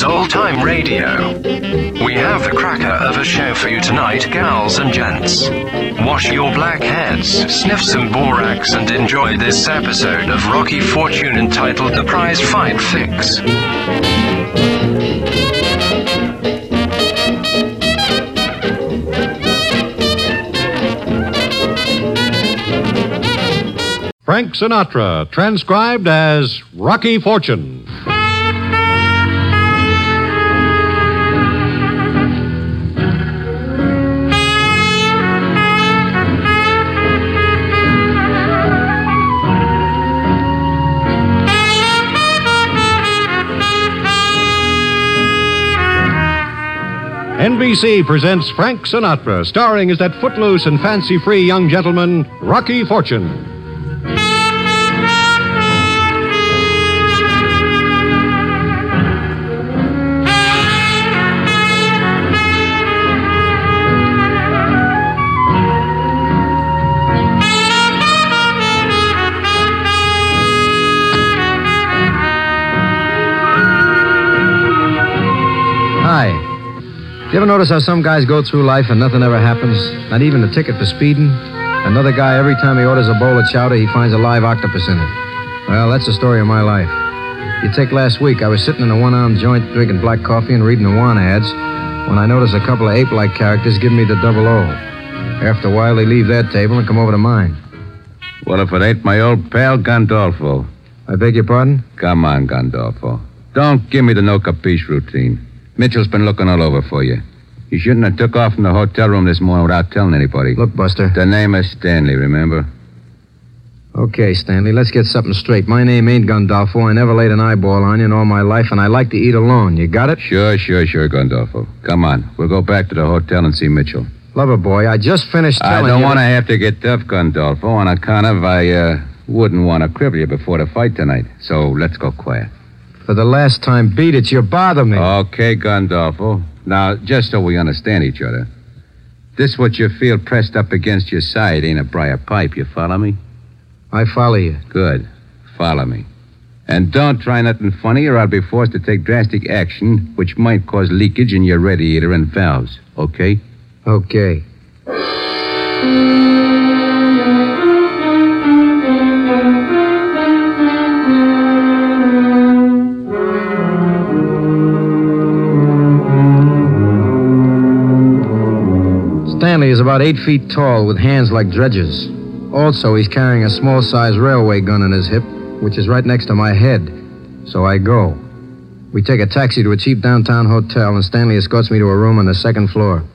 is old-time radio. We have the cracker of a show for you tonight, gals and gents. Wash your black heads, sniff some borax, and enjoy this episode of Rocky Fortune entitled The Prize Fight Fix. Frank Sinatra, transcribed as Rocky Fortune. NBC presents Frank Sinatra, starring as that footloose and fancy-free young gentleman, Rocky Fortune. Hi. You ever notice how some guys go through life and nothing ever happens? Not even a ticket for speeding? Another guy, every time he orders a bowl of chowder, he finds a live octopus in it. Well, that's the story of my life. You take last week, I was sitting in a one-armed joint drinking black coffee and reading the Awana ads when I noticed a couple of ape-like characters giving me the double O. After a while, they leave their table and come over to mine. What if it ain't my old pal, Gandolfo? I beg your pardon? Come on, Gandolfo. Don't give me the no capiche routine. Mitchell's been looking all over for you. You shouldn't have took off from the hotel room this morning without telling anybody. Look, Buster. The name is Stanley, remember? Okay, Stanley, let's get something straight. My name ain't Gandolfo. I never laid an eyeball on you in all my life, and I like to eat alone. You got it? Sure, Gandolfo. Come on. We'll go back to the hotel and see Mitchell. Lover boy, I just finished telling you... I don't want to have to get tough, Gandolfo, on account of I wouldn't want to cripple you before the fight tonight. So let's go quiet. For the last time, beat it. You bother me. Okay, Gandolfo. Now, just so we understand each other, this what you feel pressed up against your side ain't a briar pipe, you follow me? I follow you. Good. Follow me. And don't try nothing funny or I'll be forced to take drastic action which might cause leakage in your radiator and valves, okay? Okay. Stanley is about 8 feet tall with hands like dredges. Also, he's carrying a small-sized railway gun in his hip, which is right next to my head. So I go. We take a taxi to a cheap downtown hotel, and Stanley escorts me to a room on the second floor.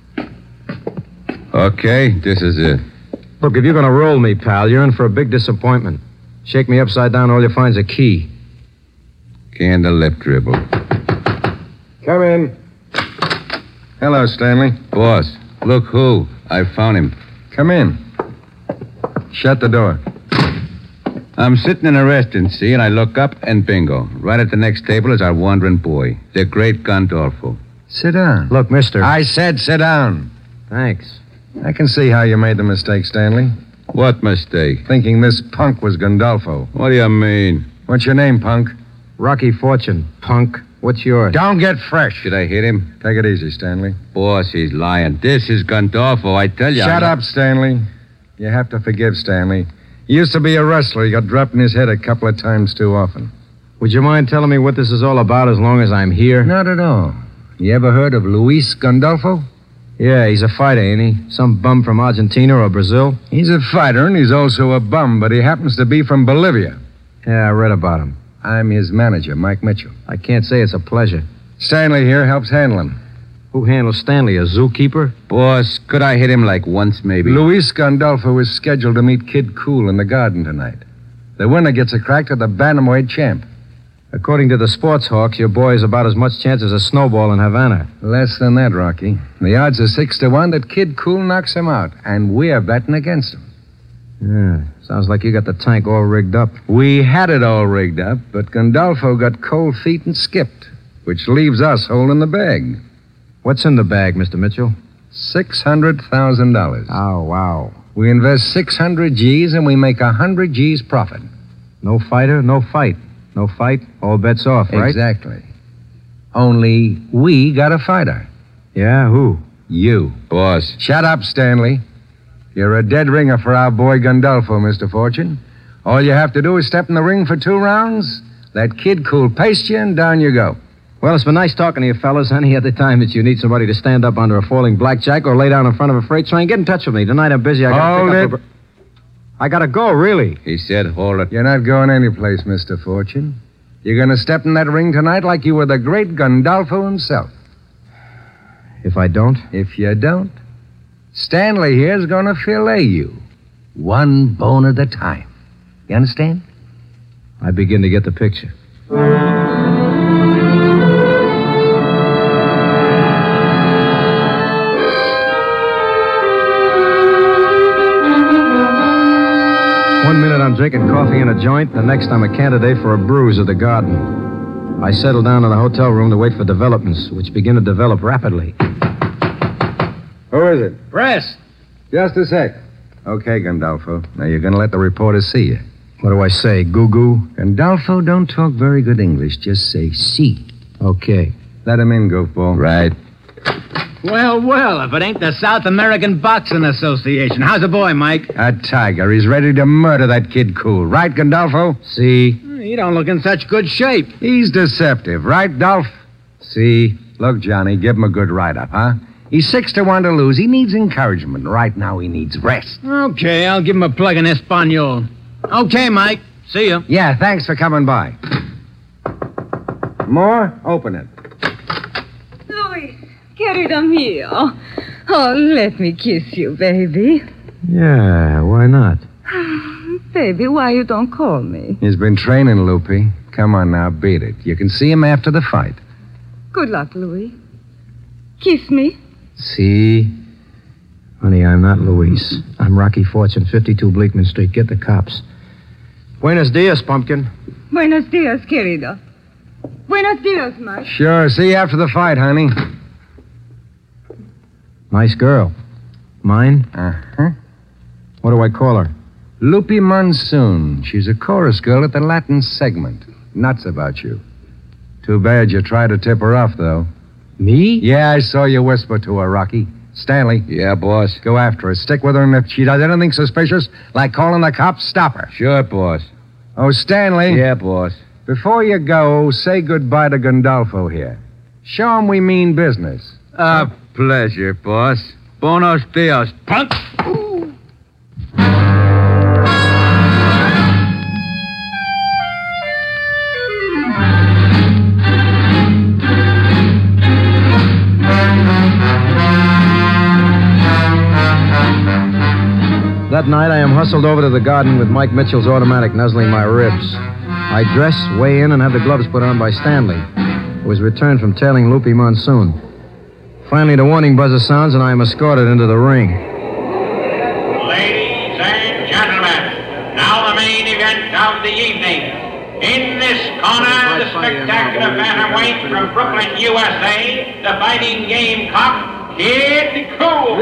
Okay, this is it. Look, if you're going to roll me, pal, you're in for a big disappointment. Shake me upside down, all you find's a key. Key in the lip dribble. Come in. Hello, Stanley. Boss, look who. I found him. Come in. Shut the door. I'm sitting in a restaurant, see, and I look up, and bingo. Right at the next table is our wandering boy, the great Gandolfo. Sit down. Look, mister. I said sit down. Thanks. I can see how you made the mistake, Stanley. What mistake? Thinking this punk was Gandolfo. What do you mean? What's your name, punk? Rocky Fortune, punk. What's yours? Don't get fresh. Did I hit him? Take it easy, Stanley. Boss, he's lying. This is Gandolfo, I tell you. Shut up, Stanley. You have to forgive Stanley. He used to be a wrestler. He got dropped in his head a couple of times too often. Would you mind telling me what this is all about as long as I'm here? Not at all. You ever heard of Luis Gandolfo? Yeah, he's a fighter, ain't he? Some bum from Argentina or Brazil? He's a fighter, and he's also a bum, but he happens to be from Bolivia. Yeah, I read about him. I'm his manager, Mike Mitchell. I can't say it's a pleasure. Stanley here helps handle him. Who handles Stanley, a zookeeper? Boss, could I hit him like once, maybe? Luis Gandolfo is scheduled to meet Kid Cool in the Garden tonight. The winner gets a crack to the bantamweight champ. According to the Sports Hawks, your boy has about as much chance as a snowball in Havana. Less than that, Rocky. The odds are 6-1 that Kid Cool knocks him out, and we're betting against him. Yeah, sounds like you got the tank all rigged up. We had it all rigged up, but Gandolfo got cold feet and skipped, which leaves us holding the bag. What's in the bag, Mr. Mitchell? $600,000. Oh, wow. We invest 600 G's and we make 100 G's profit. No fighter, no fight. No fight, all bets off, right? Exactly. Only we got a fighter. Yeah, who? You. Boss. Shut up, Stanley. You're a dead ringer for our boy Gandolfo, Mr. Fortune. All you have to do is step in the ring for 2 rounds, let Kid Cool paste you, and down you go. Well, it's been nice talking to you, fellas. Any other time that you need somebody to stand up under a falling blackjack or lay down in front of a freight train, get in touch with me. Tonight I'm busy. I gotta go, really. He said hold it. You're not going anyplace, Mr. Fortune. You're going to step in that ring tonight like you were the great Gandolfo himself. If I don't? If you don't, Stanley here's going to fillet you. 1 bone at a time. You understand? I begin to get the picture. One minute I'm drinking coffee in a joint, the next I'm a candidate for a bruise at the Garden. I settle down in the hotel room to wait for developments, which begin to develop rapidly. Who is it? Press! Just a sec. Okay, Gandolfo. Now you're going to let the reporters see you. What do I say, goo-goo? Gandolfo, don't talk very good English. Just say see. Okay. Let him in, goofball. Right. Well, if it ain't the South American Boxing Association. How's the boy, Mike? A tiger. He's ready to murder that Kid Cool. Right, Gandolfo? See? You don't look in such good shape. He's deceptive. Right, Dolph? See? Look, Johnny, give him a good write-up, huh? He's 6-1 to lose. He needs encouragement. Right now, he needs rest. Okay, I'll give him a plug in Espanol. Okay, Mike. See you. Yeah, thanks for coming by. More? Open it. Luis, querido mío. Oh, let me kiss you, baby. Yeah, why not? Baby, why you don't call me? He's been training, Loopy. Come on now, beat it. You can see him after the fight. Good luck, Louis. Kiss me. See? Honey, I'm not Luis. I'm Rocky Fortune, 52 Bleakman Street. Get the cops. Buenos dias, Pumpkin. Buenos dias, querido. Buenos dias, Mike. Sure. See you after the fight, honey. Nice girl. Mine? Uh-huh. What do I call her? Lupe Monsoon. She's a chorus girl at the Latin segment. Nuts about you. Too bad you tried to tip her off, though. Me? Yeah, I saw you whisper to her, Rocky. Stanley. Yeah, boss. Go after her. Stick with her, and if she does anything suspicious, like calling the cops, stop her. Sure, boss. Oh, Stanley. Yeah, boss. Before you go, say goodbye to Gandolfo here. Show him we mean business. A pleasure, boss. Buenos dias, punk. That night, I am hustled over to the Garden with Mike Mitchell's automatic nuzzling my ribs. I dress, weigh in, and have the gloves put on by Stanley, who was returned from tailing Lupe Monsoon. Finally, the warning buzzer sounds, and I am escorted into the ring. Ladies and gentlemen, now the main event of the evening. In this corner, the spectacular bantamweight from Brooklyn, USA, the fighting gamecock, Kid Cool.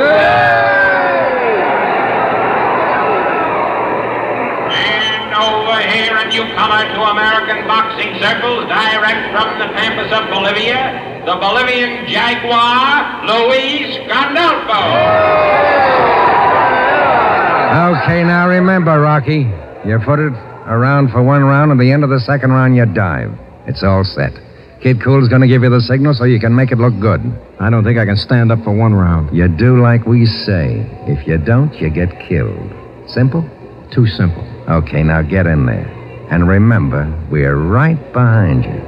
And over here, a newcomer to American boxing circles, direct from the pampas of Bolivia, the Bolivian Jaguar, Luis Gandolfo. Okay, now remember, Rocky. You put it around for 1 round, and at the end of the 2nd round, you dive. It's all set. Kid Cool's going to give you the signal so you can make it look good. I don't think I can stand up for 1 round. You do like we say. If you don't, you get killed. Simple? Too simple. Okay, now get in there. And remember, we're right behind you.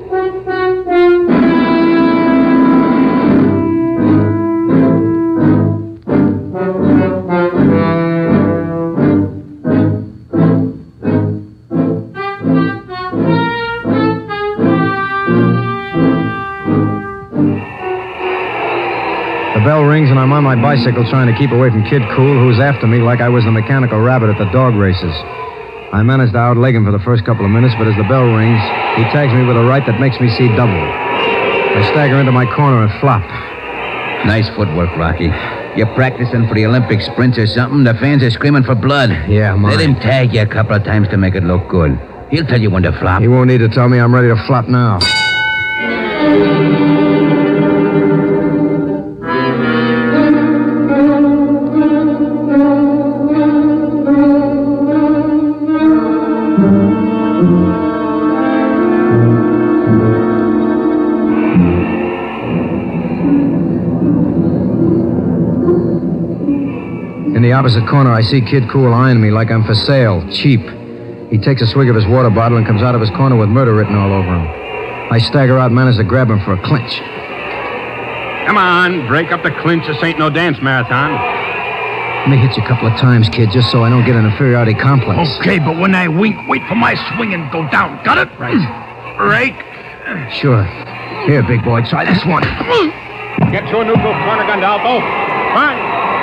The bell rings, and I'm on my bicycle trying to keep away from Kid Cool, who's after me like I was the mechanical rabbit at the dog races. I managed to outleg him for the first couple of minutes, but as the bell rings, he tags me with a right that makes me see double. I stagger into my corner and flop. Nice footwork, Rocky. You're practicing for the Olympic sprints or something? The fans are screaming for blood. Yeah, Let him tag you a couple of times to make it look good. He'll tell you when to flop. He won't need to tell me. I'm ready to flop now. In the opposite corner, I see Kid Cool eyeing me like I'm for sale, cheap. He takes a swig of his water bottle and comes out of his corner with murder written all over him. I stagger out and manage to grab him for a clinch. Come on, break up the clinch. This ain't no dance marathon. Let me hit you a couple of times, kid, just so I don't get an inferiority complex. Okay, but when I wink, wait for my swing and go down. Got it? Right. Break. Sure. Here, big boy, try this one. Get to a neutral corner, Gandolfo. 1,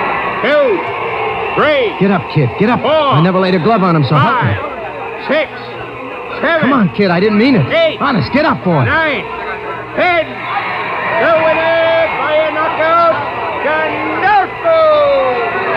2, 3. Get up, kid, get up. 4. I never laid a glove on him, so help me. 5, 6, 7. Come on, kid, I didn't mean it. 8. Honest, get up, boy. 9, 10. The winner by a knockout, Gandolfo.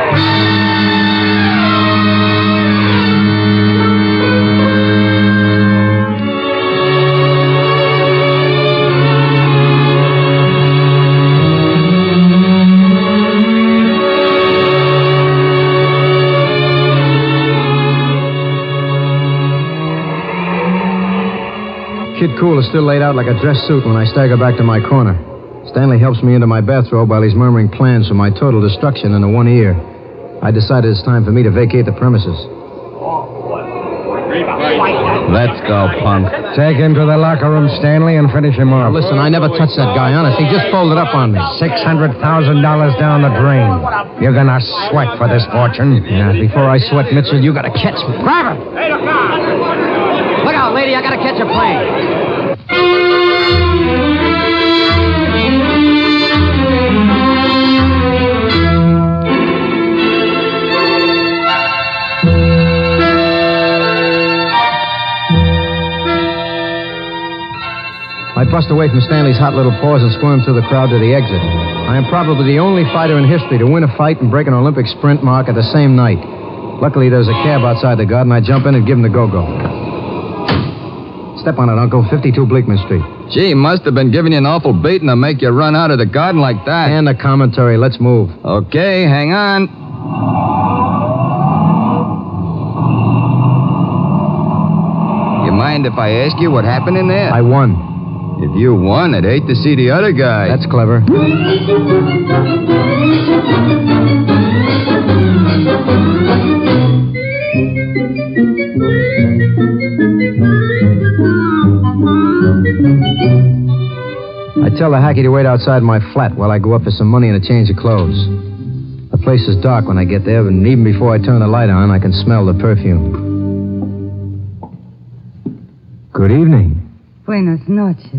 Kid Cool is still laid out like a dress suit when I stagger back to my corner. Stanley helps me into my bathrobe while he's murmuring plans for my total destruction in the one ear. I decided it's time for me to vacate the premises. Let's go, punk. Take him to the locker room, Stanley, and finish him Now, off. listen, I never touched that guy, honest. He just folded up on me. $600,000 down the drain. You're gonna sweat for this fortune. Yeah, before I sweat, Mitchell, you gotta catch me. Grab him! Look out, lady, I gotta catch a plane. I bust away from Stanley's hot little paws and squirm through the crowd to the exit. I am probably the only fighter in history to win a fight and break an Olympic sprint mark at the same night. Luckily, there's a cab outside the garden. I jump in and give him the go-go. Step on it, Uncle. 52 Bleakman Street. Gee, must have been giving you an awful beating to make you run out of the garden like that. And the commentary. Let's move. Okay, hang on. You mind if I ask you what happened in there? I won. If you won, I'd hate to see the other guy. That's clever. I tell the hacky to wait outside my flat while I go up for some money and a change of clothes. The place is dark when I get there, and even before I turn the light on, I can smell the perfume. Good evening. Buenas noches.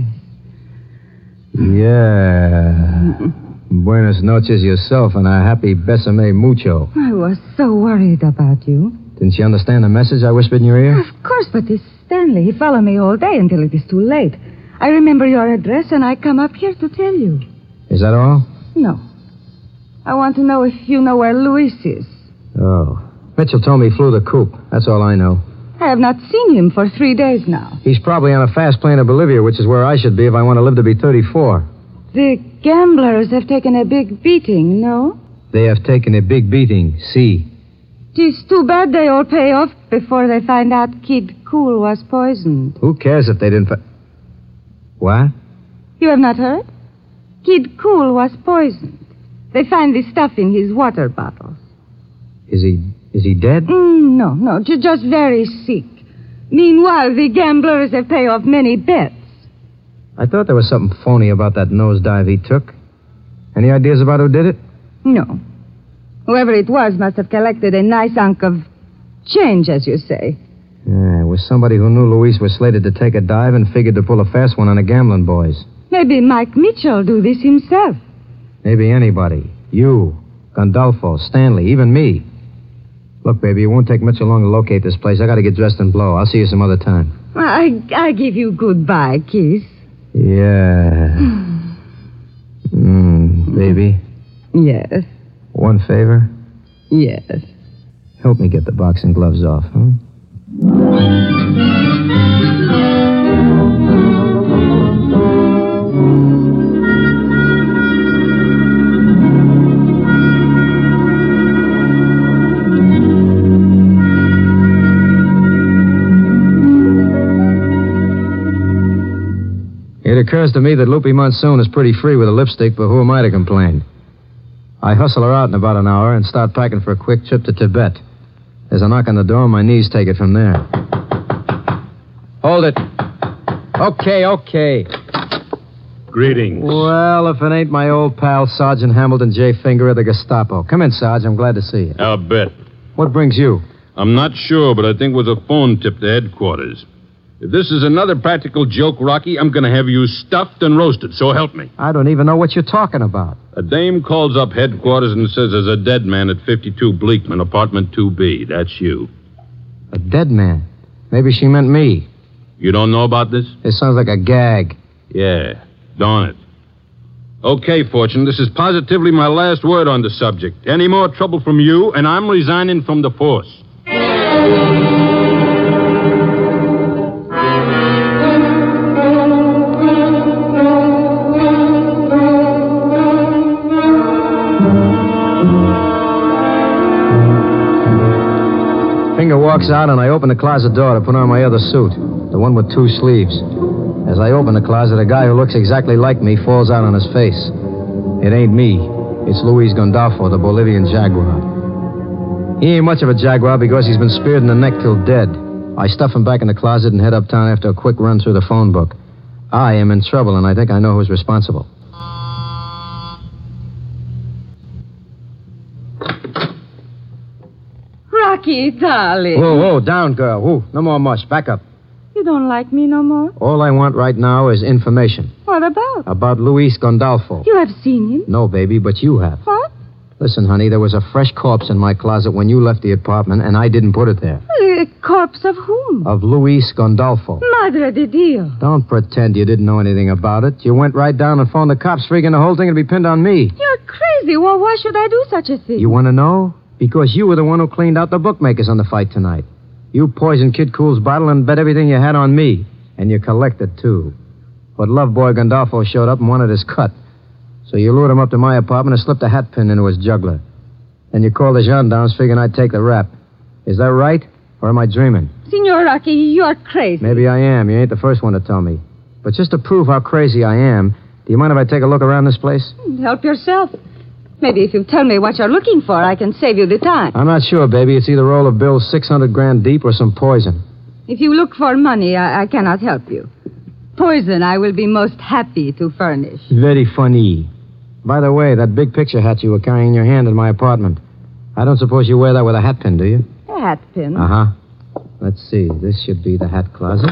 Yeah. Buenas noches yourself and a happy besame mucho. I was so worried about you. Didn't you understand the message I whispered in your ear? Of course, but it's Stanley. He followed me all day until it is too late. I remember your address, and I come up here to tell you. Is that all? No. I want to know if you know where Luis is. Oh. Mitchell told me he flew the coop. That's all I know. I have not seen him for 3 days now. He's probably on a fast plane to Bolivia, which is where I should be if I want to live to be 34. The gamblers have taken a big beating, no? They have taken a big beating, see. It's too bad they all pay off before they find out Kid Cool was poisoned. Who cares if they didn't... What? You have not heard? Kid Cool was poisoned. They find the stuff in his water bottles. Is he dead? No, just very sick. Meanwhile, the gamblers have paid off many bets. I thought there was something phony about that nosedive he took. Any ideas about who did it? No. Whoever it was must have collected a nice hunk of change, as you say. Yeah, it was somebody who knew Luis was slated to take a dive and figured to pull a fast one on the gambling boys. Maybe Mike Mitchell do this himself. Maybe anybody. You, Gandolfo, Stanley, even me. Look, baby, it won't take much long to locate this place. I got to get dressed and blow. I'll see you some other time. I give you goodbye, kiss. Yeah. Baby. Yes. One favor? Yes. Help me get the boxing gloves off, huh? occurs to me that Lupe Monsoon is pretty free with a lipstick, but who am I to complain? I hustle her out in about an hour and start packing for a quick trip to Tibet. There's a knock on the door, and my knees take it from there. Hold it. Okay. Greetings. Well, if it ain't my old pal, Sergeant Hamilton J. Finger of the Gestapo. Come in, Sarge. I'm glad to see you. I'll bet. What brings you? I'm not sure, but I think it was a phone tip to headquarters. If this is another practical joke, Rocky, I'm going to have you stuffed and roasted, so help me. I don't even know what you're talking about. A dame calls up headquarters and says there's a dead man at 52 Bleakman, apartment 2B. That's you. A dead man? Maybe she meant me. You don't know about this? It sounds like a gag. Yeah, darn it. Okay, Fortune, this is positively my last word on the subject. Any more trouble from you, and I'm resigning from the force. Finger walks out, and I open the closet door to put on my other suit, the one with 2 sleeves. As I open the closet, a guy who looks exactly like me falls out on his face. It ain't me. It's Luis Gandolfo, the Bolivian jaguar. He ain't much of a jaguar because he's been speared in the neck till dead. I stuff him back in the closet and head uptown after a quick run through the phone book. I am in trouble, and I think I know who's responsible. Rocky, darling. Whoa, down, girl. Whoa, no more mush. Back up. You don't like me no more? All I want right now is information. What about? About Luis Gandolfo. You have seen him? No, baby, but you have. What? Listen, honey, there was a fresh corpse in my closet when you left the apartment, and I didn't put it there. A corpse of whom? Of Luis Gandolfo. Madre de Dio. Don't pretend you didn't know anything about it. You went right down and phoned the cops, figuring the whole thing would be pinned on me. You're crazy. Well, why should I do such a thing? You want to know? Because you were the one who cleaned out the bookmakers on the fight tonight. You poisoned Kid Cool's bottle and bet everything you had on me. And you collected, too. But Love Boy Gandolfo showed up and wanted his cut. So you lured him up to my apartment and slipped a hat pin into his jugular. Then you called the gendarmes figuring I'd take the rap. Is that right? Or am I dreaming? Signor Rocky, you're crazy. Maybe I am. You ain't the first one to tell me. But just to prove how crazy I am, do you mind if I take a look around this place? Help yourself. Maybe if you tell me what you're looking for, I can save you the time. I'm not sure, baby. It's either roll of bills 600 grand deep or some poison. If you look for money, I cannot help you. Poison I will be most happy to furnish. Very funny. By the way, that big picture hat you were carrying in your hand in my apartment. I don't suppose you wear that with a hat pin, do you? A hat pin? Uh-huh. Let's see. This should be the hat closet.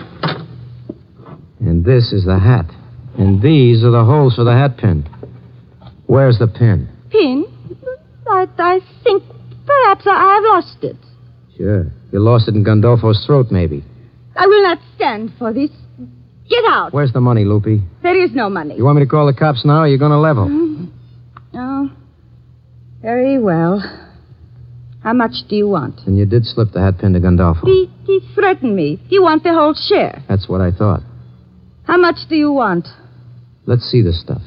And this is the hat. And these are the holes for the hat pin. Where's the pin? Pin? I think perhaps I've lost it. Sure. You lost it in Gandolfo's throat, maybe. I will not stand for this. Get out. Where's the money, Lupe? There is no money. You want me to call the cops now, or are you going to level? Oh. Very well. How much do you want? And you did slip the hat pin to Gandolfo. He threatened me. You want the whole share. That's what I thought. How much do you want? Let's see the stuff.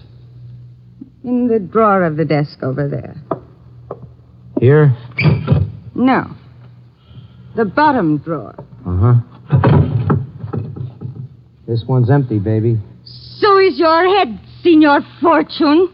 In the drawer of the desk over there. Here? No. The bottom drawer. Uh-huh. This one's empty, baby. So is your head, Signor Fortune.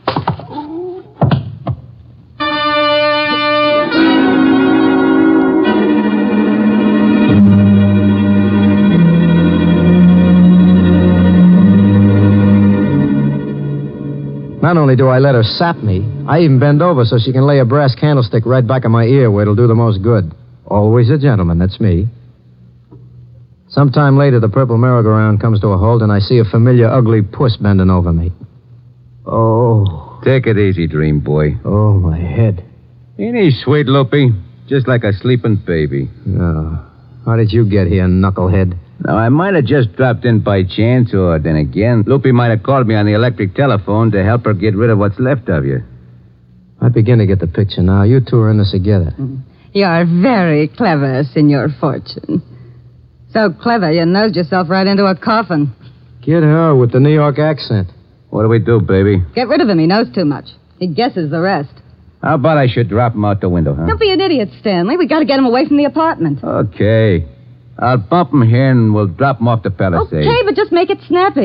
Not only do I let her sap me, I even bend over so she can lay a brass candlestick right back in my ear where it'll do the most good. Always a gentleman, that's me. Sometime later, the purple merry-go-round comes to a halt, and I see a familiar, ugly puss bending over me. Oh. Take it easy, dream boy. Oh, my head. Ain't he sweet, Lupe? Just like a sleeping baby. Oh. How did you get here, knucklehead? Now, I might have just dropped in by chance, or then again, Lupe might have called me on the electric telephone to help her get rid of what's left of you. I begin to get the picture now. You two are in this together. You are very clever, Signor Fortune. So clever, you nosed yourself right into a coffin. Get her with the New York accent. What do we do, baby? Get rid of him. He knows too much. He guesses the rest. How about I should drop him out the window, huh? Don't be an idiot, Stanley. We got to get him away from the apartment. Okay. I'll bump him here and we'll drop him off the palisade. Okay, but just make it snappy.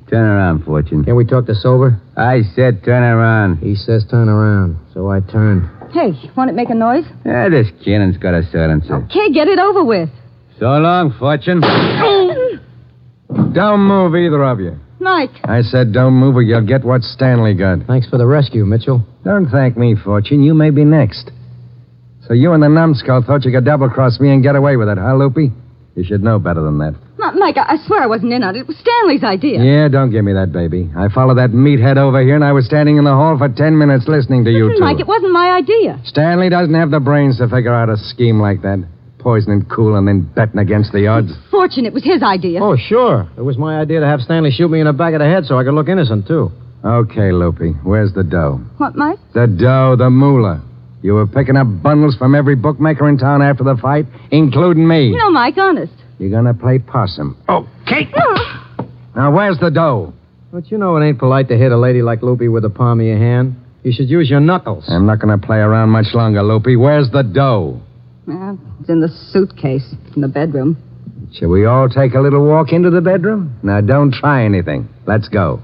Turn around, Fortune. Can we talk this over? I said turn around. He says turn around, so I turned. Hey, want it make a noise? Yeah, this cannon's got a silencer. Okay, get it over with. So long, Fortune. Don't move, either of you. Mike. I said don't move or you'll get what Stanley got. Thanks for the rescue, Mitchell. Don't thank me, Fortune. You may be next. So you and the numbskull thought you could double-cross me and get away with it, huh, Loopy? You should know better than that. Mike, I swear I wasn't in on it. It was Stanley's idea. Yeah, don't give me that, baby. I followed that meathead over here, and I was standing in the hall for 10 minutes listening to you two. Mike, it wasn't my idea. Stanley doesn't have the brains to figure out a scheme like that. Poisoning Cool and then betting against the odds. Fortune, it was his idea. Oh, sure. It was my idea to have Stanley shoot me in the back of the head so I could look innocent, too. Okay, Loopy. Where's the dough? What, Mike? The dough, the moolah. You were picking up bundles from every bookmaker in town after the fight, including me. No, Mike, honest. You're gonna play possum. Okay. Now, where's the dough? But you know it ain't polite to hit a lady like Loopy with the palm of your hand. You should use your knuckles. I'm not gonna play around much longer, Loopy. Where's the dough? Well, it's in the suitcase in the bedroom. Shall we all take a little walk into the bedroom? Now, don't try anything. Let's go.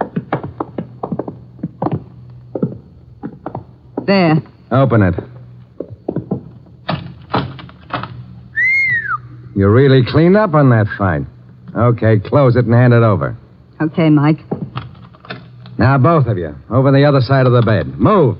There. Open it. You really cleaned up on that fight. Okay, close it and hand it over. Okay, Mike. Now, both of you, over the other side of the bed. Move.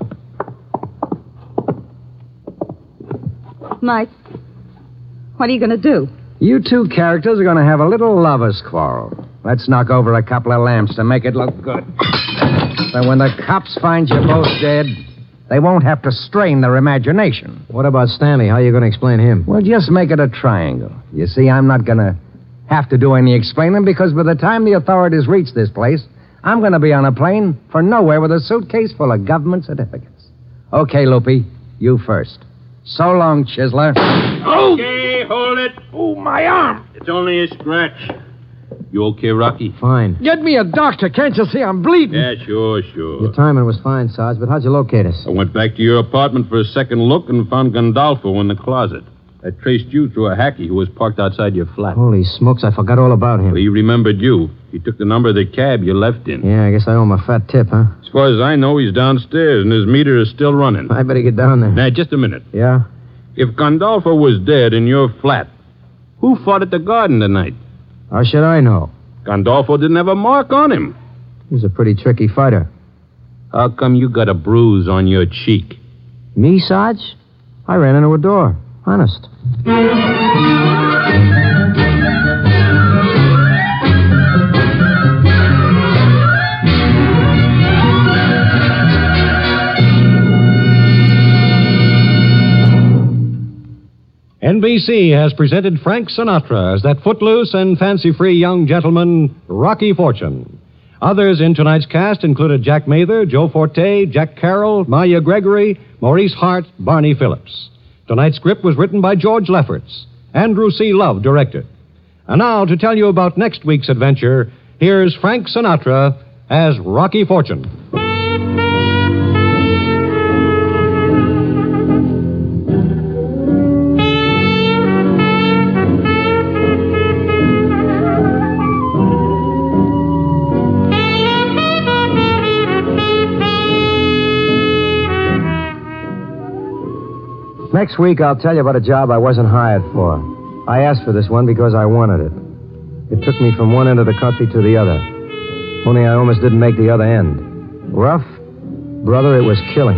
Mike, what are you going to do? You two characters are going to have a little lover's quarrel. Let's knock over a couple of lamps to make it look good. So when the cops find you both dead, they won't have to strain their imagination. What about Stanley? How are you going to explain him? Well, just make it a triangle. You see, I'm not going to have to do any explaining because by the time the authorities reach this place, I'm going to be on a plane for nowhere with a suitcase full of government certificates. Okay, Loopy, you first. So long, Chiseler. Okay, hold it. Oh, my arm. It's only a scratch. You okay, Rocky? Fine. Get me a doctor. Can't you see I'm bleeding? Yeah, sure. Your timing was fine, Sarge, but how'd you locate us? I went back to your apartment for a second look and found Gandolfo in the closet. I traced you through a hacky who was parked outside your flat. Holy smokes, I forgot all about him. Well, he remembered you. He took the number of the cab you left in. Yeah, I guess I owe him a fat tip, huh? As far as I know, he's downstairs, and his meter is still running. I better get down there. Now, just a minute. Yeah? If Gandolfo was dead in your flat, who fought at the garden tonight? How should I know? Gandolfo didn't have a mark on him. He's a pretty tricky fighter. How come you got a bruise on your cheek? Me, Sarge? I ran into a door. Honest. NBC has presented Frank Sinatra as that footloose and fancy-free young gentleman, Rocky Fortune. Others in tonight's cast included Jack Mather, Joe Forte, Jack Carroll, Maya Gregory, Maurice Hart, Barney Phillips. Tonight's script was written by George Lefferts. Andrew C. Love directed. And now, to tell you about next week's adventure, here's Frank Sinatra as Rocky Fortune. Next week, I'll tell you about a job I wasn't hired for. I asked for this one because I wanted it. It took me from one end of the country to the other. Only I almost didn't make the other end. Rough? Brother, it was killing.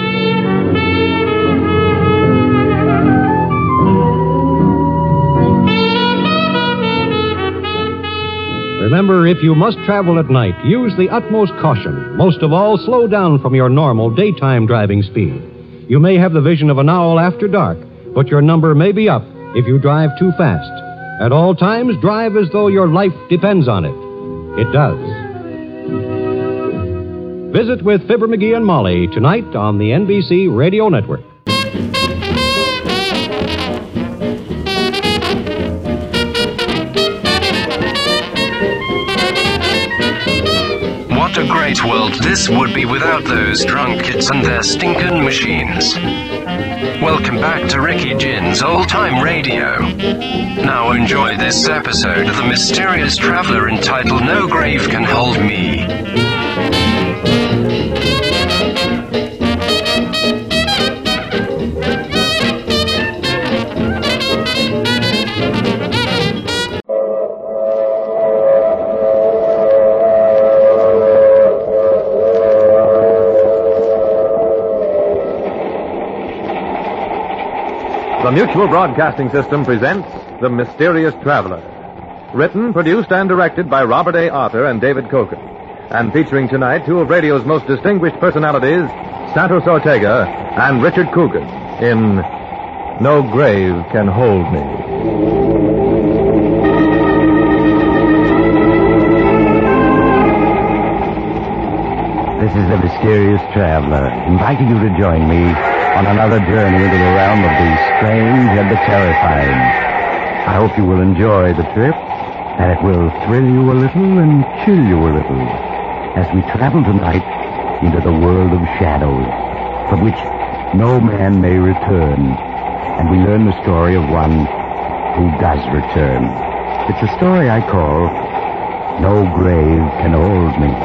Remember, if you must travel at night, use the utmost caution. Most of all, slow down from your normal daytime driving speed. You may have the vision of an owl after dark, but your number may be up if you drive too fast. At all times, drive as though your life depends on it. It does. Visit with Fibber McGee and Molly tonight on the NBC Radio Network. What a great world this would be without those drunk kids and their stinkin' machines. Welcome back to Ricky Gin's Old-Time Radio. Now enjoy this episode of The Mysterious Traveler entitled No Grave Can Hold Me. The Mutual Broadcasting System presents The Mysterious Traveler. Written, produced, and directed by Robert A. Arthur and David Coker. And featuring tonight two of radio's most distinguished personalities, Santos Ortega and Richard Coogan, in No Grave Can Hold Me. This is The Mysterious Traveler, inviting you to join me on another journey into the realm of the strange and the terrifying. I hope you will enjoy the trip, and it will thrill you a little and chill you a little as we travel tonight into the world of shadows, from which no man may return, and we learn the story of one who does return. It's a story I call No Grave Can Hold Me.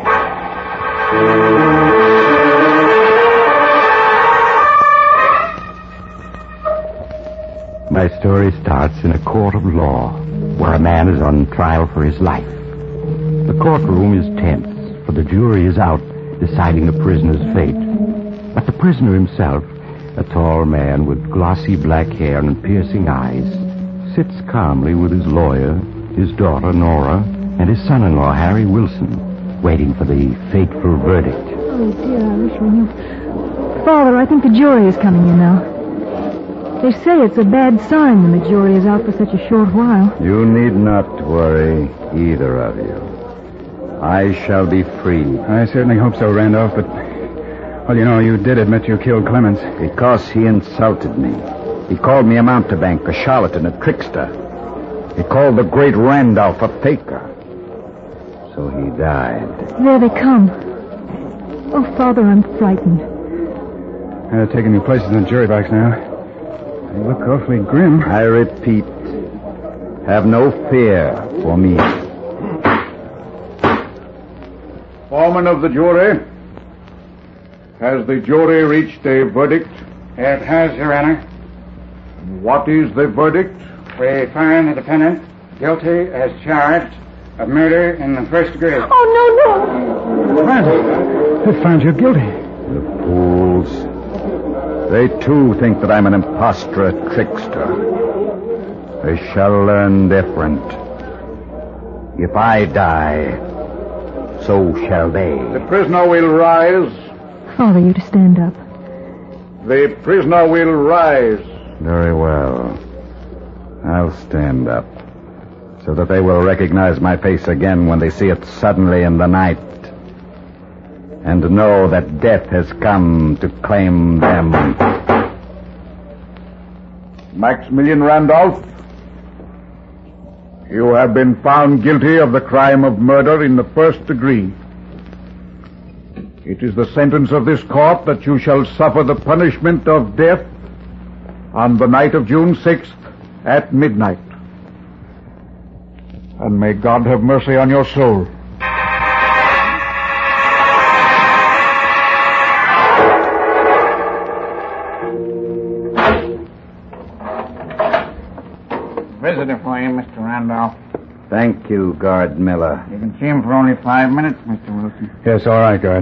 My story starts in a court of law, where a man is on trial for his life. The courtroom is tense, for the jury is out deciding the prisoner's fate. But the prisoner himself, a tall man with glossy black hair and piercing eyes, sits calmly with his lawyer, his daughter Nora, and his son-in-law Harry Wilson, waiting for the fateful verdict. Oh, dear, I wish we knew. Father, I think the jury is coming in now. They say it's a bad sign when the jury is out for such a short while. You need not worry, either of you. I shall be free. I certainly hope so, Randolph, but... Well, you know, you did admit you killed Clemens. Because he insulted me. He called me a mountebank, a charlatan, a trickster. He called the great Randolph a faker. So he died. There they come. Oh, Father, I'm frightened. They're taking your places in the jury box now. They look awfully grim. I repeat, have no fear for me. Foreman of the jury, has the jury reached a verdict? It has, Your Honor. What is the verdict? We find the defendant guilty as charged of murder in the first degree. Oh, no, no! Randolph, they found you guilty. The fools. They, too, think that I'm an impostor, a trickster. They shall learn different. If I die, so shall they. The prisoner will rise. Father, you to stand up. The prisoner will rise. Very well. I'll stand up, so that they will recognize my face again when they see it suddenly in the night, and know that death has come to claim them. Maximilian Randolph, you have been found guilty of the crime of murder in the first degree. It is the sentence of this court that you shall suffer the punishment of death on the night of June 6th at midnight. And may God have mercy on your soul. Visitor for you, Mr. Randolph. Thank you, Guard Miller. You can see him for only 5 minutes, Mr. Wilson. Yes, all right, Guard.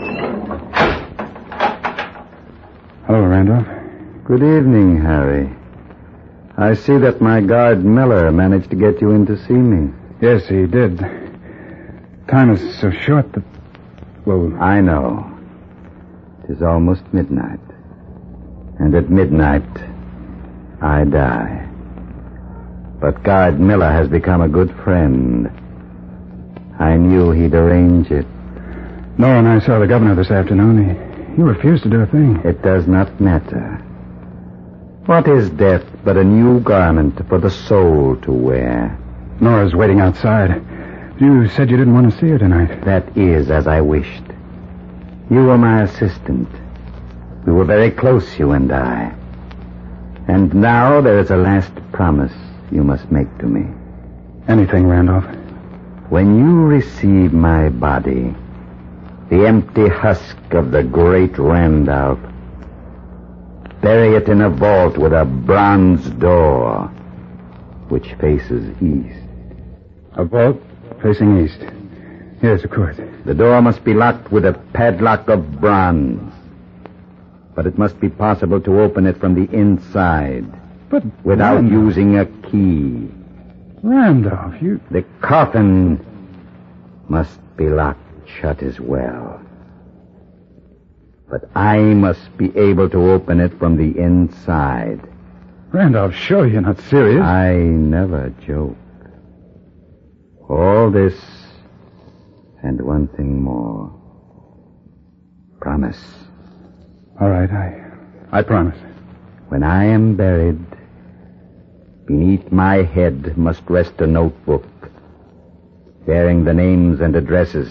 Hello, Randolph. Good evening, Harry. I see that my guard Miller managed to get you in to see me. Yes, he did. Time is so short that... Well... I know. It is almost midnight. And at midnight, I die. But Guard Miller has become a good friend. I knew he'd arrange it. Nora and I saw the governor this afternoon. He refused to do a thing. It does not matter. What is death but a new garment for the soul to wear? Nora's waiting outside. You said you didn't want to see her tonight. That is as I wished. You were my assistant. We were very close, you and I. And now there is a last promise you must make to me. Anything, Randolph. When you receive my body, the empty husk of the great Randolph, bury it in a vault with a bronze door which faces east. A vault facing east. Yes, of course. The door must be locked with a padlock of bronze. But it must be possible to open it from the inside. But without Randolph. using a key. Randolph, you... The coffin must be locked shut as well. But I must be able to open it from the inside. Randolph, sure you're not serious. I never joke. All this and one thing more. Promise. All right, I promise. When I am buried, beneath my head must rest a notebook bearing the names and addresses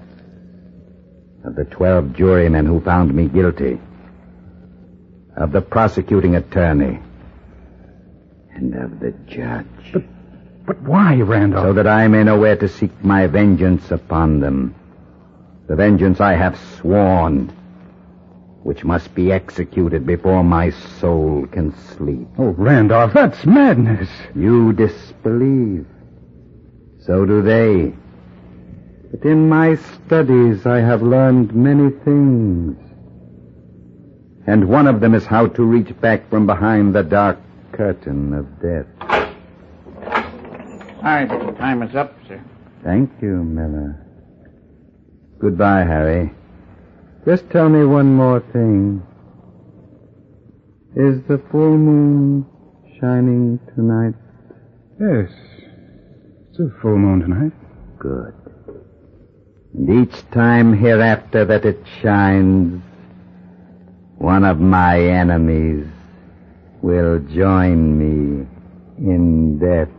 of the 12 jurymen who found me guilty, of the prosecuting attorney, and of the judge. But why, Randolph? So that I may know where to seek my vengeance upon them. The vengeance I have sworn, which must be executed before my soul can sleep. Oh, Randolph, that's madness. You disbelieve. So do they. But in my studies, I have learned many things. And one of them is how to reach back from behind the dark curtain of death. All right, time is up, sir. Thank you, Miller. Goodbye, Harry. Just tell me one more thing. Is the full moon shining tonight? Yes. It's a full moon tonight. Good. And each time hereafter that it shines, one of my enemies will join me in death.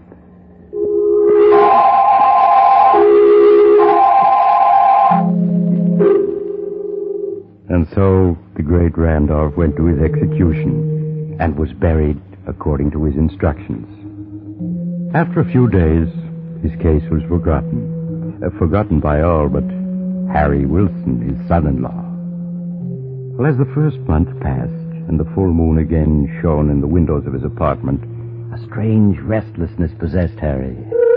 And so the great Randolph went to his execution and was buried according to his instructions. After a few days, his case was forgotten. Forgotten by all but Harry Wilson, his son-in-law. Well, as the first month passed and the full moon again shone in the windows of his apartment, a strange restlessness possessed Harry.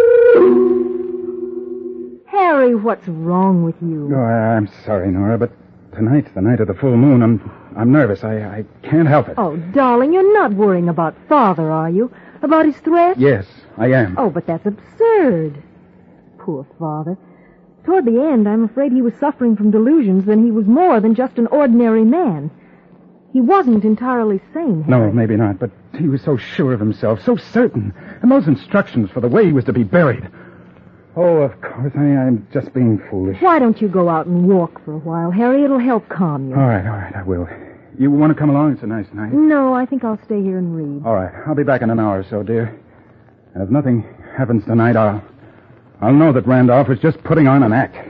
Harry, what's wrong with you? Oh, I'm sorry, Nora, but tonight's the night of the full moon. I'm nervous. I can't help it. Oh, darling, you're not worrying about Father, are you? About his threat? Yes, I am. Oh, but that's absurd. Poor Father. Toward the end, I'm afraid he was suffering from delusions, and he was more than just an ordinary man. He wasn't entirely sane, Harry. No, maybe not, but he was so sure of himself, so certain. And those instructions for the way he was to be buried. Oh, of course, I'm just being foolish. Why don't you go out and walk for a while, Harry? It'll help calm you. All right, I will. You want to come along? It's a nice night. No, I think I'll stay here and read. All right, I'll be back in an hour or so, dear. And if nothing happens tonight, I'll know that Randolph is just putting on an act.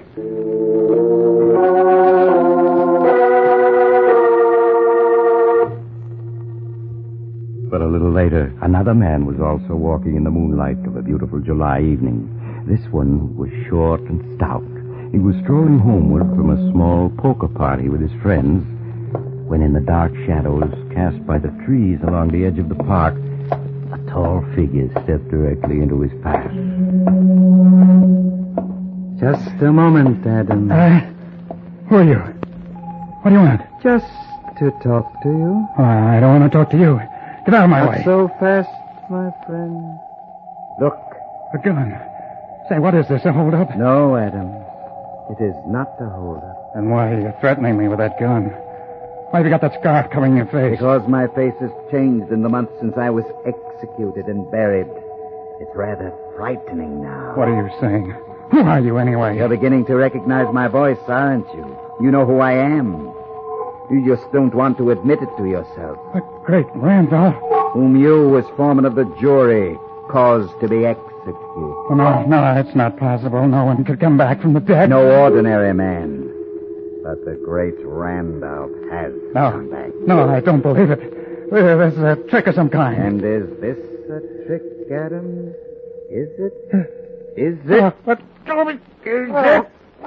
But a little later, another man was also walking in the moonlight of a beautiful July evening. This one was short and stout. He was strolling homeward from a small poker party with his friends when in the dark shadows cast by the trees along the edge of the park, a tall figure stepped directly into his path. Just a moment, Adam. Who are you? What do you want? Just to talk to you. Oh, I don't want to talk to you. Get out of my Not way. so fast, my friend. Look. A gun. Say, what is this, a hold-up? No, Adam. It is not a hold-up. And why are you threatening me with that gun? Why have you got that scarf covering your face? Because my face has changed in the months since I was executed and buried. It's rather frightening now. What are you saying? Who are you, anyway? You're beginning to recognize my voice, aren't you? You know who I am. You just don't want to admit it to yourself. The great Randolph. Whom you, as foreman of the jury, caused to be executed. Oh, no, it's not possible. No one could come back from the dead. No ordinary man. that the great Randolph has come back. No, I don't believe it. There's a trick of some kind. And is this a trick, Adams? Is it? Is it? Let go of me. Is it?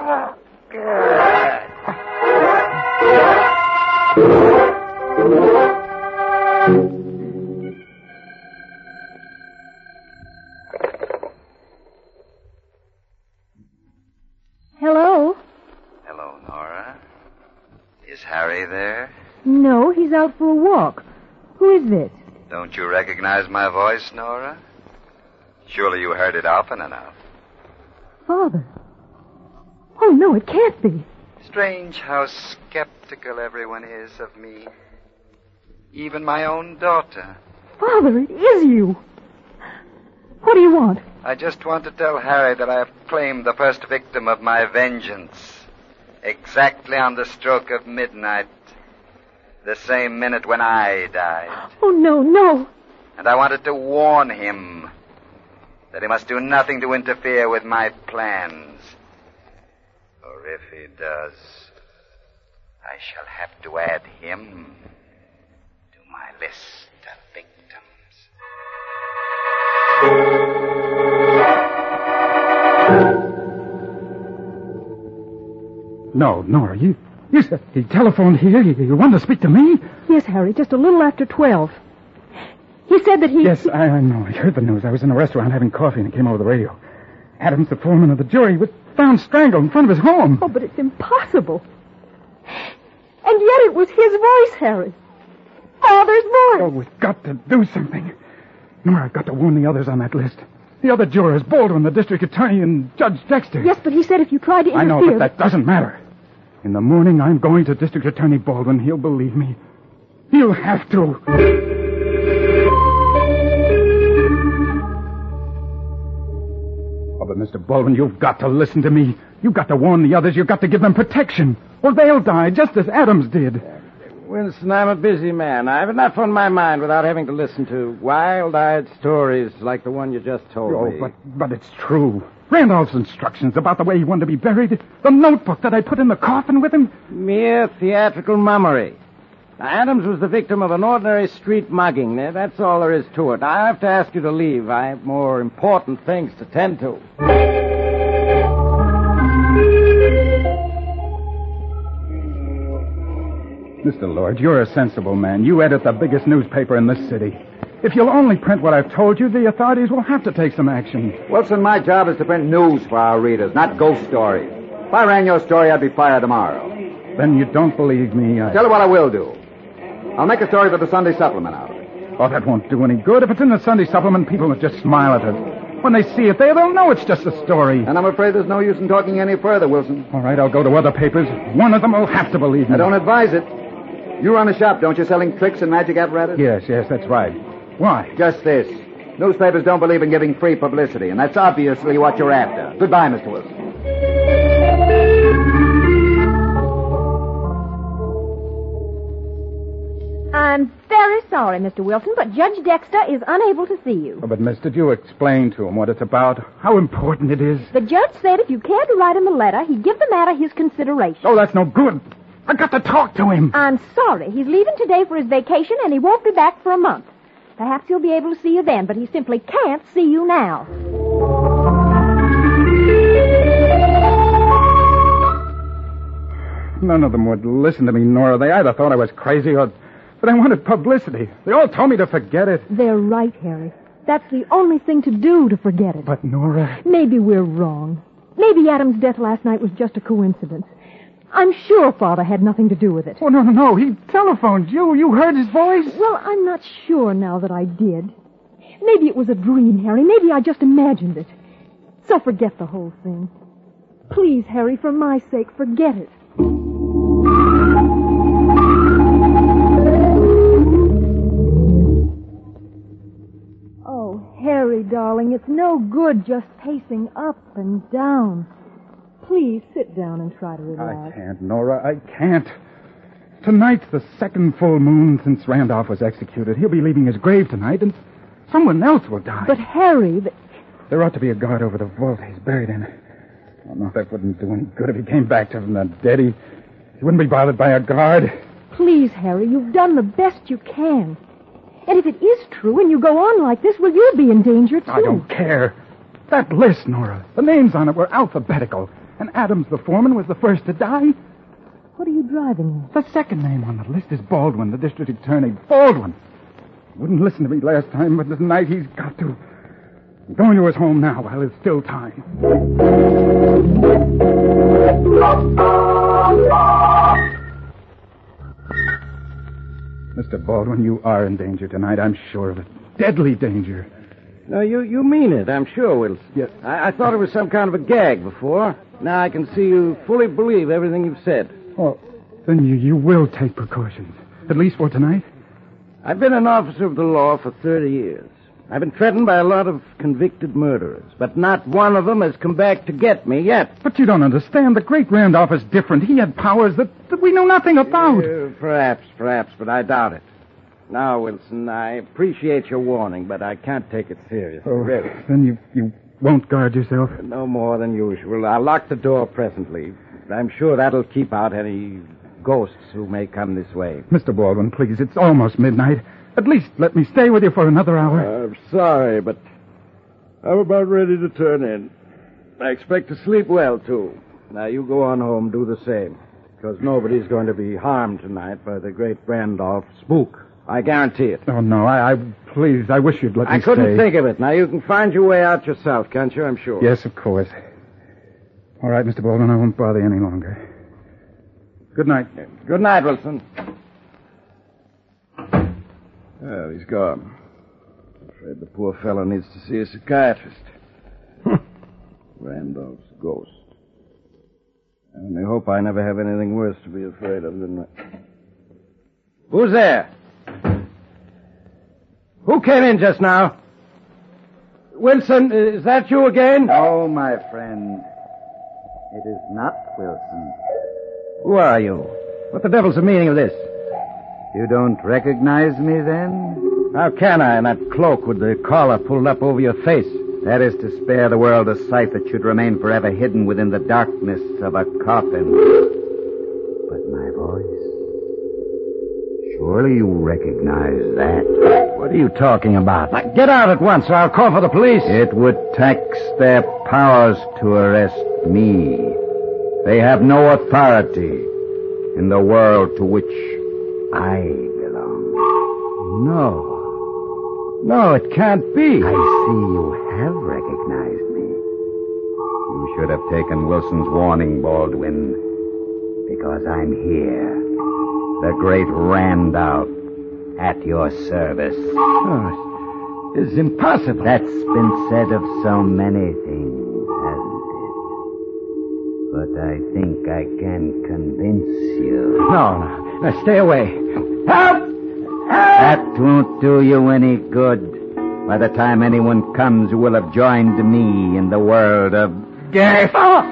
Hello? Hello, Nora. Is Harry there? No, he's out for a walk. Who is this? Don't you recognize my voice, Nora? Surely you heard it often enough. Father. Oh, no, it can't be. Strange how skeptical everyone is of me. Even my own daughter. Father, it is you. What do you want? I just want to tell Harry that I have claimed the first victim of my vengeance. Exactly on the stroke of midnight. The same minute when I died. Oh, no, no. And I wanted to warn him that he must do nothing to interfere with my plans. Or if he does, I shall have to add him to my list of victims. No, Nora, you said he telephoned here. You wanted to speak to me? Yes, Harry, just a little after 12. He said that he... Yes, I know. I heard the news. I was in a restaurant having coffee and it came over the radio. Adams, the foreman of the jury, was found strangled in front of his home. Oh, but it's impossible. And yet it was his voice, Harry. Father's voice. Oh, we've got to do something. Nora, I've got to warn the others on that list. The other jurors, Baldwin, the district attorney, and Judge Dexter. Yes, but he said if you tried to interfere... I know, but that doesn't matter. In the morning, I'm going to District Attorney Baldwin. He'll believe me. He'll have to. Oh, but Mr. Baldwin, you've got to listen to me. You've got to warn the others. You've got to give them protection. Or they'll die, just as Adams did. Winston, I'm a busy man. I have enough on my mind without having to listen to wild-eyed stories like the one you just told me. But it's true. Randolph's instructions about the way he wanted to be buried, the notebook that I put in the coffin with him. Mere theatrical mummery. Now, Adams was the victim of an ordinary street mugging. That's all there is to it. I have to ask you to leave. I have more important things to tend to. Mr. Lord, you're a sensible man. You edit the biggest newspaper in this city. If you'll only print what I've told you, the authorities will have to take some action. Wilson, my job is to print news for our readers, not ghost stories. If I ran your story, I'd be fired tomorrow. Then you don't believe me. Tell you what I will do. I'll make a story for the Sunday Supplement out of it. Oh, that won't do any good. If it's in the Sunday Supplement, people will just smile at it. When they see it, they'll know it's just a story. And I'm afraid there's no use in talking any further, Wilson. All right, I'll go to other papers. One of them will have to believe me. I don't advise it. You run a shop, don't you, selling tricks and magic apparatus? Yes, that's right. Why? Just this. Newspapers don't believe in giving free publicity, and that's obviously what you're after. Goodbye, Mr. Wilson. I'm very sorry, Mr. Wilson, but Judge Dexter is unable to see you. Oh, but, miss, did you explain to him what it's about? How important it is? The judge said if you cared to write him a letter, he'd give the matter his consideration. Oh, that's no good. I got to talk to him. I'm sorry. He's leaving today for his vacation, and he won't be back for a month. Perhaps he'll be able to see you then, but he simply can't see you now. None of them would listen to me, Nora. They either thought I was crazy or they wanted publicity. They all told me to forget it. They're right, Harry. That's the only thing to do to forget it. But, Nora... Maybe we're wrong. Maybe Adam's death last night was just a coincidence. I'm sure Father had nothing to do with it. Oh, no. He telephoned you. You heard his voice? Well, I'm not sure now that I did. Maybe it was a dream, Harry. Maybe I just imagined it. So forget the whole thing. Please, Harry, for my sake, forget it. Oh, Harry, darling, it's no good just pacing up and down. Please sit down and try to relax. I can't, Nora. I can't. Tonight's the second full moon since Randolph was executed. He'll be leaving his grave tonight, and someone else will die. But, Harry... There ought to be a guard over the vault he's buried in. Oh, no, that wouldn't do any good if he came back to from the dead. He wouldn't be bothered by a guard. Please, Harry, you've done the best you can. And if it is true and you go on like this, well, you'll be in danger, too. I don't care. That list, Nora, the names on it were alphabetical. And Adams, the foreman, was the first to die. What are you driving at? The second name on the list is Baldwin, the district attorney. Baldwin. He wouldn't listen to me last time, but tonight he's got to. I'm going to his home now while there's still time. Mr. Baldwin, you are in danger tonight. I'm sure of it. Deadly danger. No, you mean it, I'm sure, Wilson. Yes. I thought it was some kind of a gag before. Now I can see you fully believe everything you've said. Oh, then you will take precautions. At least for tonight? I've been an officer of the law for 30 years. I've been threatened by a lot of convicted murderers, but not one of them has come back to get me yet. But you don't understand. The great Randolph is different. He had powers that we know nothing about. Perhaps, but I doubt it. Now, Wilson, I appreciate your warning, but I can't take it seriously, really. Then you won't guard yourself? No more than usual. I'll lock the door presently. I'm sure that'll keep out any ghosts who may come this way. Mr. Baldwin, please, it's almost midnight. At least let me stay with you for another hour. I'm sorry, but I'm about ready to turn in. I expect to sleep well, too. Now, you go on home, do the same. Because nobody's going to be harmed tonight by the great Randolph spook. I guarantee it. Oh, no, please, I wish you'd let me stay. I couldn't think of it. Now, you can find your way out yourself, can't you? I'm sure. Yes, of course. All right, Mr. Baldwin, I won't bother you any longer. Good night. Good night, Wilson. Well, he's gone. I'm afraid the poor fellow needs to see a psychiatrist. Randolph's ghost. I only hope I never have anything worse to be afraid of than that. Who's there? Who came in just now? Wilson, is that you again? No, my friend. It is not Wilson. Who are you? What the devil's the meaning of this? You don't recognize me, then? How can I in that cloak with the collar pulled up over your face? That is to spare the world a sight that should remain forever hidden within the darkness of a coffin. But my voice? Surely you recognize that. What are you talking about? Now, get out at once or I'll call for the police. It would tax their powers to arrest me. They have no authority in the world to which I belong. No, it can't be. I see you have recognized me. You should have taken Wilson's warning, Baldwin, because I'm here, the great Randolph, at your service. Oh, it's impossible. That's been said of so many things, hasn't it? But I think I can convince you. No, stay away. Help! That won't do you any good. By the time anyone comes, you will have joined me in the world of death.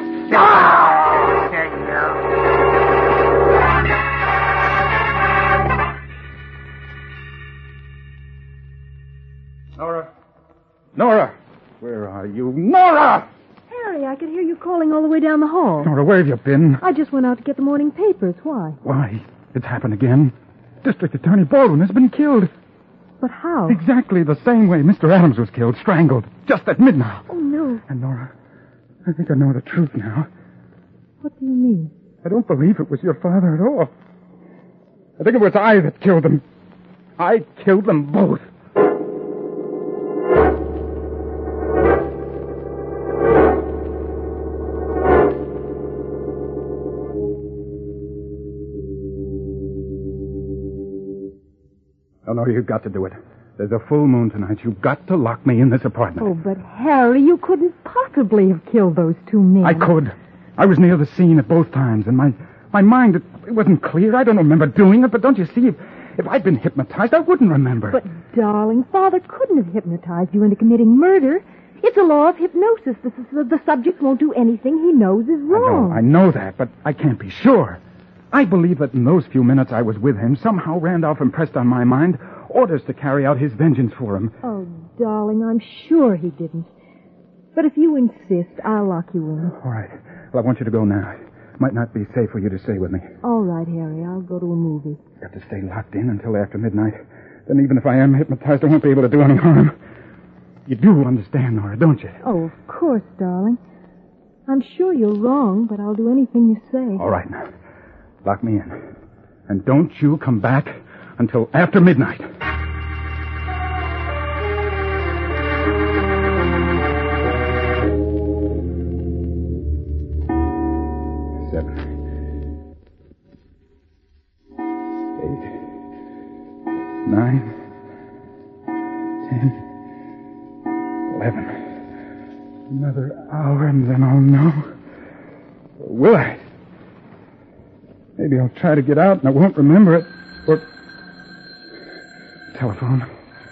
Nora! Where are you? Nora! Harry, I could hear you calling all the way down the hall. Nora, where have you been? I just went out to get the morning papers. Why? Why? It's happened again. District Attorney Baldwin has been killed. But how? Exactly the same way Mr. Adams was killed, strangled, just at midnight. Oh, no. And Nora, I think I know the truth now. What do you mean? I don't believe it was your father at all. I think it was I that killed them. I killed them both. No, you've got to do it. There's a full moon tonight. You've got to lock me in this apartment. Oh, but Harry, you couldn't possibly have killed those two men. I could. I was near the scene at both times, and my mind, it wasn't clear. I don't remember doing it, but don't you see, if I'd been hypnotized, I wouldn't remember. But, darling, Father couldn't have hypnotized you into committing murder. It's a law of hypnosis. The subject won't do anything he knows is wrong. I know that, but I can't be sure. I believe that in those few minutes I was with him, somehow Randolph impressed on my mind orders to carry out his vengeance for him. Oh, darling, I'm sure he didn't. But if you insist, I'll lock you in. All right. Well, I want you to go now. Might not be safe for you to stay with me. All right, Harry. I'll go to a movie. Got to stay locked in until after midnight. Then even if I am hypnotized, I won't be able to do any harm. You do understand, Nora, don't you? Oh, of course, darling. I'm sure you're wrong, but I'll do anything you say. All right, now. Lock me in. And don't you come back until after midnight. 7, 8, 9, 10, 11. Another hour and then I'll know. Or will I? Maybe I'll try to get out and I won't remember it. Or... Telephone.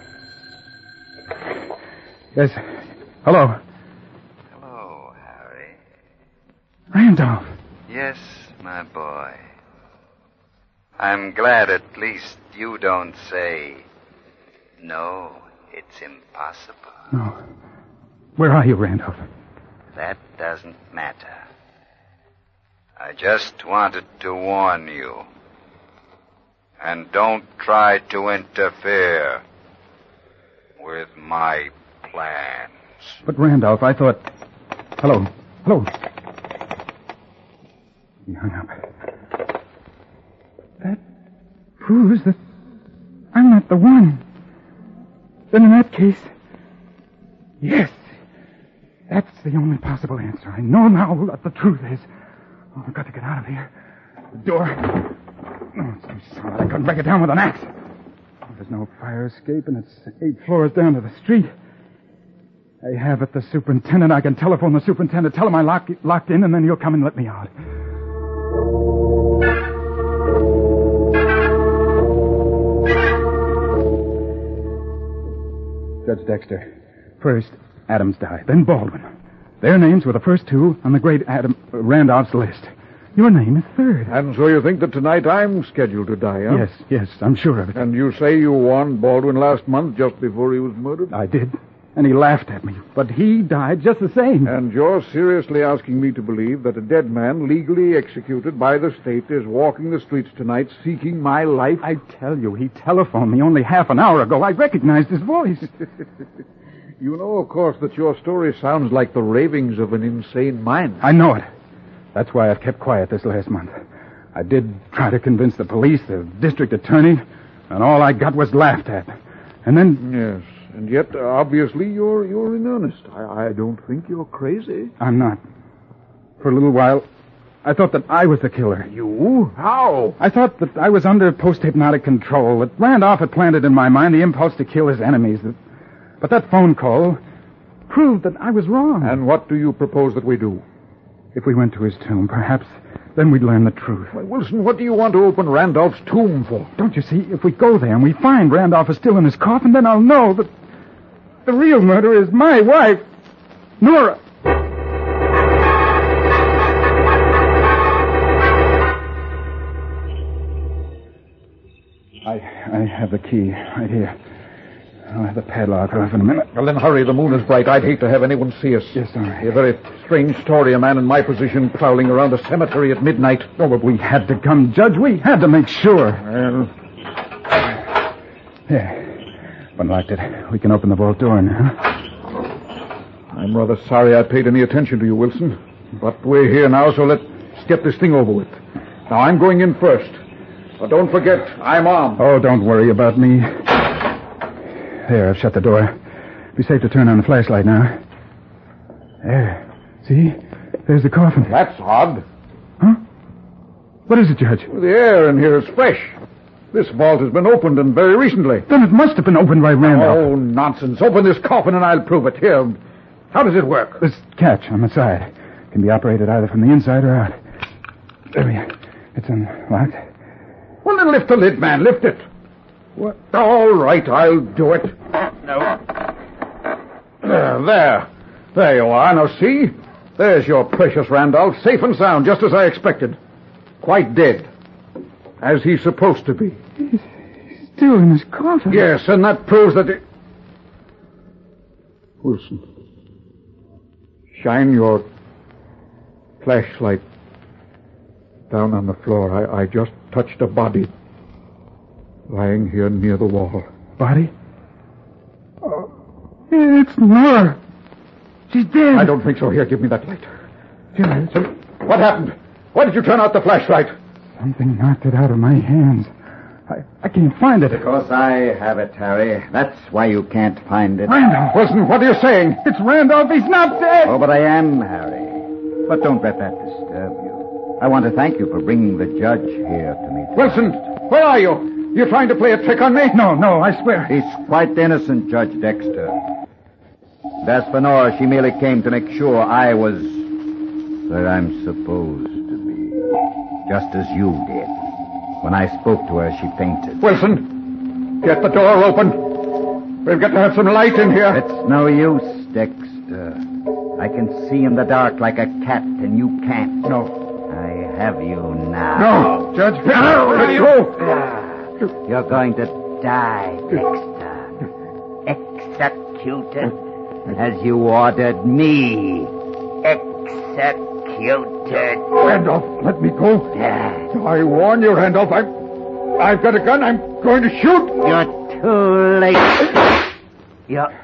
Yes. Hello. Hello, Harry. Randolph. Yes, my boy. I'm glad at least you don't say, no, it's impossible. No. Where are you, Randolph? That doesn't matter. I just wanted to warn you. And don't try to interfere with my plans. But, Randolph, I thought... Hello. Hello. He hung up. That proves that I'm not the one. Then in that case... Yes. That's the only possible answer. I know now what the truth is. Oh, I've got to get out of here. The door... Oh, it's too solid. I couldn't break it down with an axe. Oh, there's no fire escape, and it's 8 floors down to the street. I have it, the superintendent. I can telephone the superintendent, tell him I'm locked in, and then he'll come and let me out. Judge Dexter. First, Adams died, then Baldwin. Their names were the first two on the great Randolph's list. Your name is third. And so you think that tonight I'm scheduled to die, huh? Yes, I'm sure of it. And you say you warned Baldwin last month just before he was murdered? I did. And he laughed at me. But he died just the same. And you're seriously asking me to believe that a dead man legally executed by the state is walking the streets tonight seeking my life? I tell you, he telephoned me only half an hour ago. I recognized his voice. You know, of course, that your story sounds like the ravings of an insane mind. I know it. That's why I've kept quiet this last month. I did try to convince the police, the district attorney, and all I got was laughed at. And then... Yes, and yet, obviously, you're in earnest. I don't think you're crazy. I'm not. For a little while, I thought that I was the killer. You? How? I thought that I was under post-hypnotic control, that Randolph had planted in my mind the impulse to kill his enemies. But that phone call proved that I was wrong. And what do you propose that we do? If we went to his tomb, perhaps then we'd learn the truth. Well, Wilson, what do you want to open Randolph's tomb for? Don't you see? If we go there and we find Randolph is still in his coffin, then I'll know that the real murderer is my wife, Nora. I have the key right here. I'll have the padlock off in a minute. Well, then hurry. The moon is bright. I'd hate to have anyone see us. Yes, all right. A very strange story, a man in my position prowling around a cemetery at midnight. Oh, but we had to come, Judge. We had to make sure. Well... There. Unlocked it. We can open the vault door now. I'm rather sorry I paid any attention to you, Wilson. But we're here now, so let's get this thing over with. Now, I'm going in first. But don't forget, I'm armed. Oh, don't worry about me. There, I've shut the door. Be safe to turn on the flashlight now. There. See? There's the coffin. That's odd. Huh? What is it, Judge? The air in here is fresh. This vault has been opened, and very recently. Then it must have been opened by Randolph. Oh, nonsense. Open this coffin and I'll prove it. Here. How does it work? This catch on the side can be operated either from the inside or out. There we are. It's unlocked. Well, then lift the lid, man. Lift it. What? All right, I'll do it. No. There. There you are. Now, see? There's your precious Randolph, safe and sound, just as I expected. Quite dead. As he's supposed to be. He's still in his coffin. Yes, and that proves that... Wilson, shine your flashlight Down on the floor, I just touched a body. Lying here near the wall. Body? Oh, it's Nora. She's dead. I don't think so. Here, give me that light. Judge. What happened? Why did you turn out the flashlight? Something knocked it out of my hands. I can't find it. Because I have it, Harry. That's why you can't find it. Randolph. Wilson, what are you saying? It's Randolph. He's not dead. Oh, but I am, Harry. But don't let that disturb you. I want to thank you for bringing the judge here to me. Wilson, where are you? You're trying to play a trick on me? No, I swear. He's quite innocent, Judge Dexter. As for Nora, she merely came to make sure I was where I'm supposed to be. Just as you did. When I spoke to her, she fainted. Wilson, get the door open. We've got to have some light in here. It's no use, Dexter. I can see in the dark like a cat, and you can't. No. I have you now. No, Judge. Let go. You're going to die, Dexter. Executed as you ordered me. Executed. Randolph, let me go. I warn you, Randolph. I've got a gun. I'm going to shoot. You're too late. You're...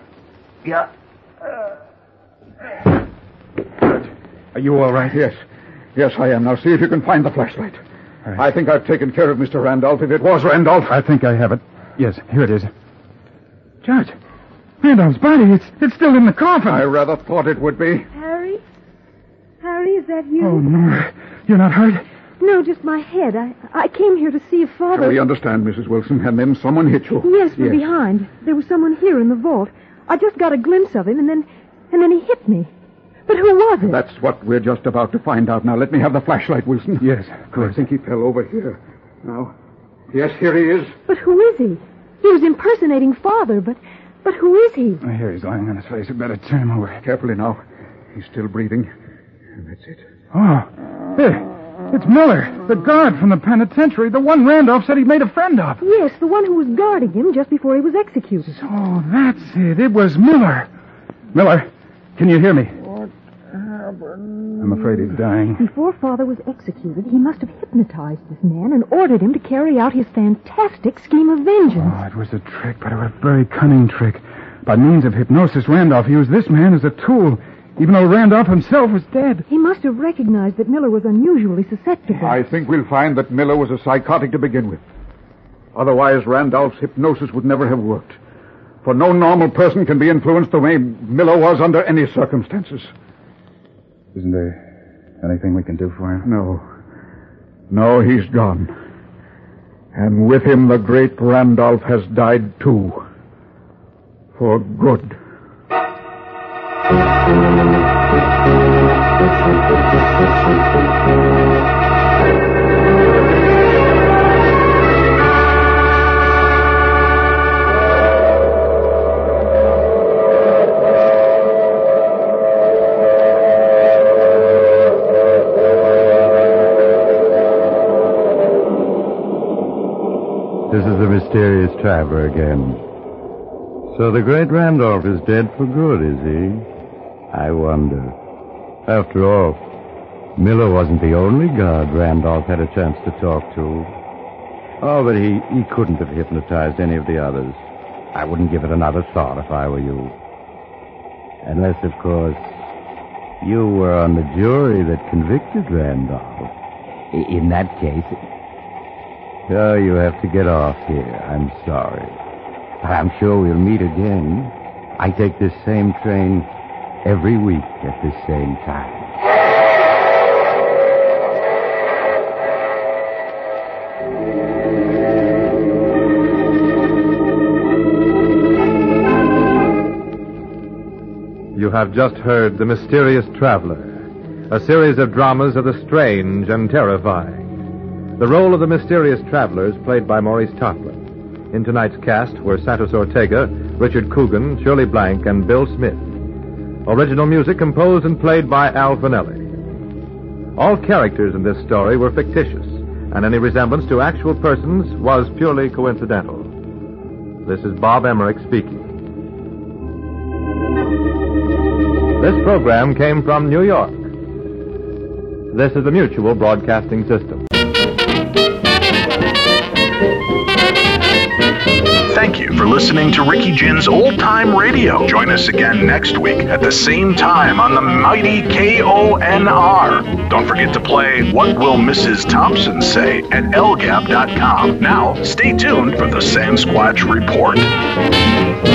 Are you all right? Yes. Yes, I am. Now see if you can find the flashlight. Right. I think I've taken care of Mr. Randolph, if it was Randolph. I think I have it. Yes, here it is. Judge, Randolph's body, it's still in the coffin. I rather thought it would be. Harry? Harry, is that you? Oh, no. You're not hurt? No, just my head. I came here to see if Father... We understand, Mrs. Wilson, and then someone hit you. Yes, from behind. There was someone here in the vault. I just got a glimpse of him, and then he hit me. But who was it? That's what we're just about to find out. Now, let me have the flashlight, Wilson. Yes, of course. I think he fell over here. Now, yes, here he is. But who is he? He was impersonating Father, but who is he? Here he's lying on his face. We'd better turn him over. Carefully now. He's still breathing. And that's it. Oh, there. It's Miller, the guard from the penitentiary, the one Randolph said he made a friend of. Yes, the one who was guarding him just before he was executed. Oh, that's it. It was Miller. Miller, can you hear me? What happened? I'm afraid he's dying. Before Father was executed, he must have hypnotized this man and ordered him to carry out his fantastic scheme of vengeance. Oh, it was a trick, but a very cunning trick. By means of hypnosis, Randolph used this man as a tool, even though Randolph himself was dead. He must have recognized that Miller was unusually susceptible. I think we'll find that Miller was a psychotic to begin with. Otherwise, Randolph's hypnosis would never have worked. For no normal person can be influenced the way Miller was under any circumstances. Isn't there anything we can do for him? No. No, he's gone. And with him, the great Randolph has died, too. For good. This is the mysterious traveler again. So the great Randolph is dead for good, is he? I wonder. After all, Miller wasn't the only guard Randolph had a chance to talk to. Oh, but he couldn't have hypnotized any of the others. I wouldn't give it another thought if I were you. Unless, of course, you were on the jury that convicted Randolph. In that case... Oh, you have to get off here. I'm sorry. But I'm sure we'll meet again. I take this same train every week at this same time. You have just heard The Mysterious Traveler, a series of dramas of the strange and terrifying. The role of the mysterious traveler is played by Maurice Tarplin. In tonight's cast were Santos Ortega, Richard Coogan, Shirley Blank, and Bill Smith. Original music composed and played by Al Finelli. All characters in this story were fictitious, and any resemblance to actual persons was purely coincidental. This is Bob Emmerich speaking. This program came from New York. This is the Mutual Broadcasting System. Thank you for listening to Ricky Gin's Old Time Radio. Join us again next week at the same time on the mighty KONR. Don't forget to play What Will Mrs. Thompson Say at lgap.com. Now, stay tuned for the Sasquatch Report.